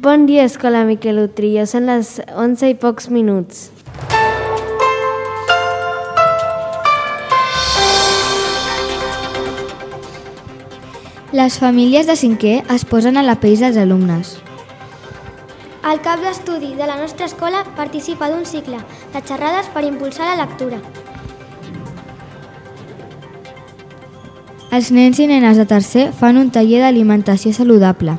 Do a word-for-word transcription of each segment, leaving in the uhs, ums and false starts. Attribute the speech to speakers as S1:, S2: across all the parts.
S1: Bon dia, Escola Miquel Utrillo. Són les onze i pocs minuts.
S2: Les famílies de cinquè es posen a la pell dels alumnes.
S3: El cap d'estudi de la nostra escola participa d'un cicle de xerrades per impulsar la lectura.
S2: Els nens i nenes de tercer fan un taller d'alimentació saludable.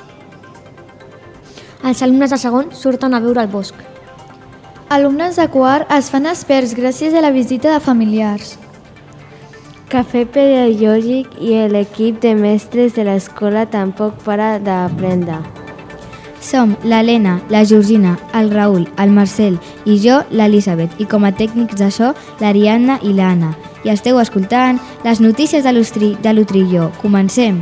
S3: Els alumnes de segon surten a veure el bosc.
S4: Alumnes de quart es fan experts gràcies a la visita de familiars.
S1: Cafè pedagògic i l'equip de mestres de l'escola tampoc para d'aprendre.
S2: Som l'Helena, la Georgina, el Raül, el Marcel i jo, l'Elisabet, i com a tècnics de so, l'Ariadna i l'Anna. I esteu escoltant les notícies de l'Utri- de l'Utrillo. Comencem!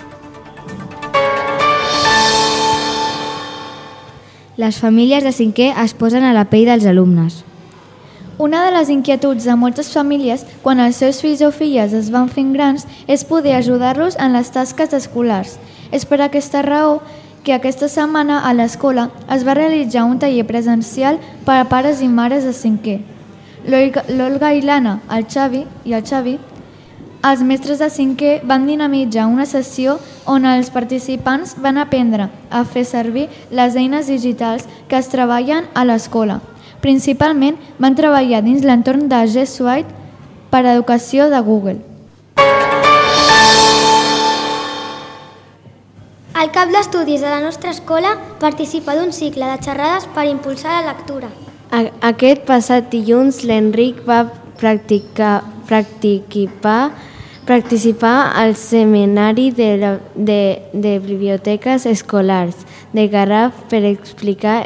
S2: Les famílies de cinquè es posen a la pell dels alumnes.
S4: Una de les inquietuds de moltes famílies quan els seus fills o filles es van fent grans és poder ajudar-los en les tasques escolars. És per aquesta raó que aquesta setmana a l'escola es va realitzar un taller presencial per a pares i mares de cinquè. L'Olga i l'Anna, el Xavi i el Xavi, els mestres de cinquè van dinamitzar una sessió on els participants van aprendre a fer servir les eines digitals que es treballen a l'escola. Principalment van treballar dins l'entorn de G Suite per a educació de Google.
S3: El cap d'estudis de la nostra escola participa d'un cicle de xerrades per impulsar la lectura.
S1: Aquest passat dilluns l'Enric va practicar, practicar, participar al seminari de, de, de biblioteques escolars de Garraf per explicar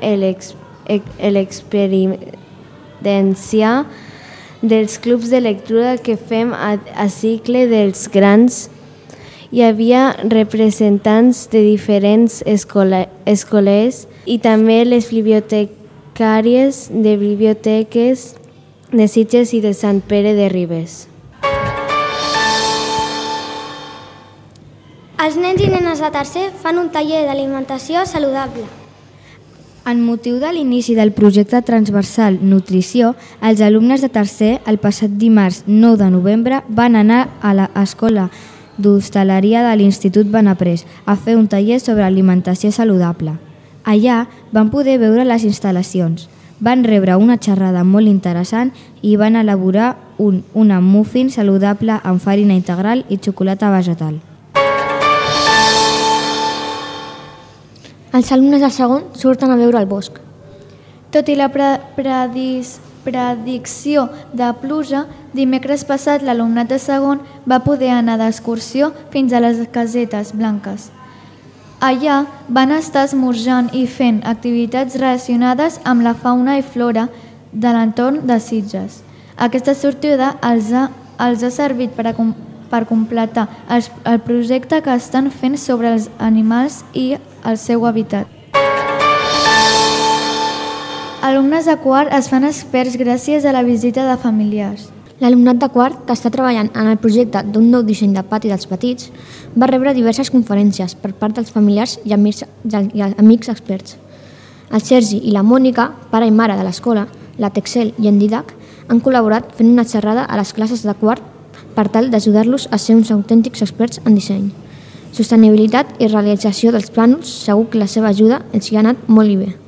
S1: l'experiència dels clubs de lectura que fem a, a cicle dels grans. Hi havia representants de diferents escola, escoles i també les bibliotecàries de biblioteques de Sitges i de Sant Pere de Ribes.
S3: Els nens i nenes de tercer fan un taller d'alimentació saludable.
S2: En motiu de l'inici del projecte transversal Nutrició, els alumnes de tercer, el passat dimarts nou de novembre, van anar a l'escola d'hostaleria de l'Institut Benaprés a fer un taller sobre alimentació saludable. Allà van poder veure les instal·lacions, van rebre una xerrada molt interessant i van elaborar un, una muffin saludable amb farina integral i xocolata vegetal.
S3: Els alumnes de segon surten a veure el bosc.
S4: Tot i la pre predis predicció de pluja, dimecres passat l'alumnat de segon va poder anar d'excursió fins a les Casetes Blanques. Allà van estar esmorzant i fent activitats relacionades amb la fauna i flora de l'entorn de Sitges. Aquesta sortida els ha, els ha servit per, a, per completar el, el projecte que estan fent sobre els animals i el seu hàbitat. Alumnes de quart es fan experts gràcies a la visita de familiars.
S3: L'alumnat de quart, que està treballant en el projecte d'un nou disseny de pati dels petits, va rebre diverses conferències per part dels familiars i amics, i amics experts. El Sergi i la Mònica, pare i mare de l'escola, la Texel i en Didac, han col·laborat fent una xerrada a les classes de quart per tal d'ajudar-los a ser uns autèntics experts en disseny. Sostenibilitat i realització dels plànols, segur que la seva ajuda els hi ha anat molt i bé.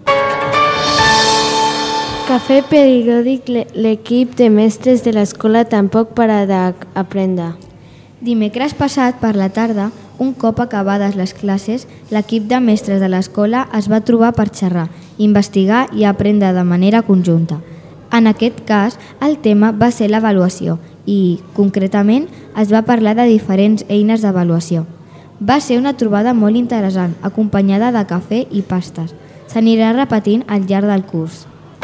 S1: Cafè pedagògic, l'equip de mestres de l'escola tampoc para d'aprendre.
S2: Dimecres passat, per la tarda, un cop acabades les classes, l'equip de mestres de l'escola es va trobar per xerrar, investigar i aprendre de manera conjunta. En aquest cas, el tema va ser l'avaluació i, concretament, es va parlar de diferents eines d'avaluació. Va ser una trobada molt interessant, acompanyada de cafè i pastes. S'anirà repetint al llarg del curs.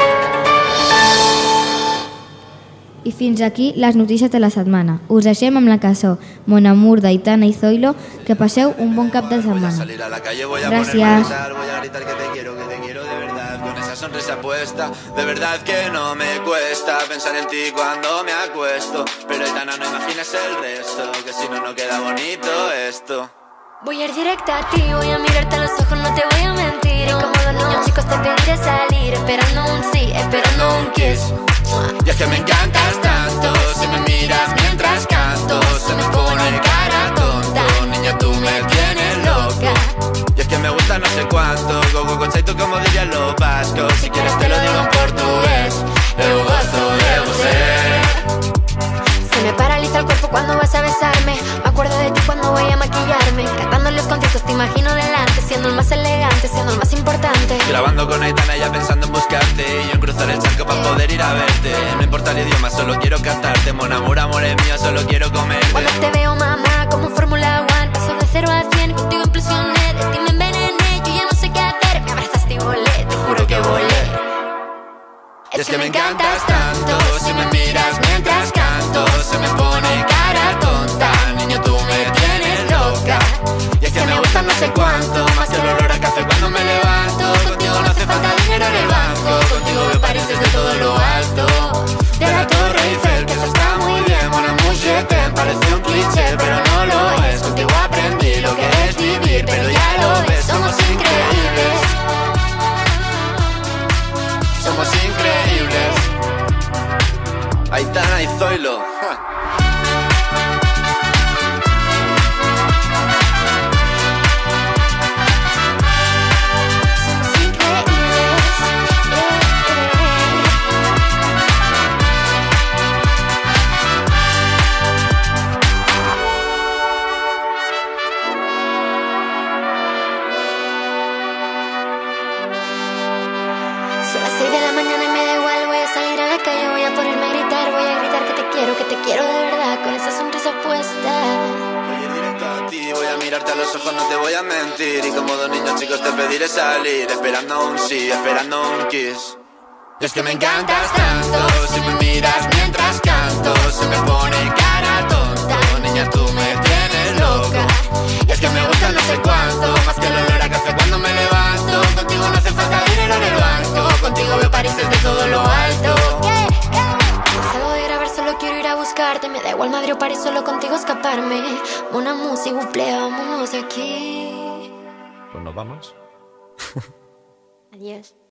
S2: I fins aquí les notícies de la setmana. Us deixem amb la cançó Mon Amour d'Aitana i Zoilo. Que passeu un bon cap de setmana. Gràcies.
S5: Sonrisa puesta, de verdad que no me cuesta pensar en ti cuando me acuesto, pero Aitana, no imagines el resto, que si no, no queda bonito esto.
S6: Voy a ir directa a ti, voy a mirarte a los ojos, no te voy a mentir.
S5: un kiss. Y es que me encantas tanto, si me miras mientras canto, se me pone cara tonta. Niña, tú me tienes loca. Y es que me gusta no sé cuánto, go go conceito como dirían los vascos. Si quieres te lo digo en portugués, eu gosto de você.
S6: Se me paraliza el cuerpo cuando vas a besarme. Me acuerdo de ti cuando voy a maquillarme. Cantando los conciertos te imagino delante, siendo el más elegante, siendo el más importante.
S5: Grabando con Aitana ya pensando en buscarte, y yo en cruzar el charco para poder ir a verte. No importa el idioma, solo quiero cantarte. Mon amor, amor es mío, solo quiero comerte.
S6: Cuando te veo, mamá, como Fórmula One, paso de cero a cien, contigo impresioné. De ti me envenené, yo ya no sé qué hacer. Me abrazaste y volé, te juro que volé.
S5: Y es que me encantas tanto, si me miras mientras canto, se me pone cara tonta. Niño, tú me tienes loca. Y es que me gusta no sé cuánto, más que el olor a café cuando me levanto. Contigo no hace falta dinero en el banco, contigo veo París desde todo lo alto. De la Torre Eiffel, que eso está muy bien, mon amour, je t'aime, parece un cliché, pero no lo es. Contigo aprendí lo que es vivir, pero ya lo ves, somos increíbles. Somos increíbles. Aitana y Zoilo. Ja.
S6: Son las seis de la mañana y me da igual. Voy a salir a la calle, voy a ponerme a gritar. Voy a gritar que te quiero, que te quiero de verdad, con esa sonrisa puesta.
S5: Voy a ir directo a ti, voy a mirarte a los ojos, no te voy a mentir. Y como dos niños chicos te pediré salir, esperando un sí, esperando un kiss. Y es que me encantas tanto, si me miras mientras canto, se me pone cara tonta. Niña, tú me tienes loca. Y es que me gusta no sé cuánto, más que el olor a café cuando me levanto. Contigo no hace falta dinero en el banco, contigo veo París desde todo lo alto.
S6: Salgo de grabar, solo quiero ir a buscarte. Me da igual Madrid o París, solo contigo escaparme. Mon amour, s'il vous plaît, vámonos de aquí.
S5: Pues nos vamos.
S6: Adiós.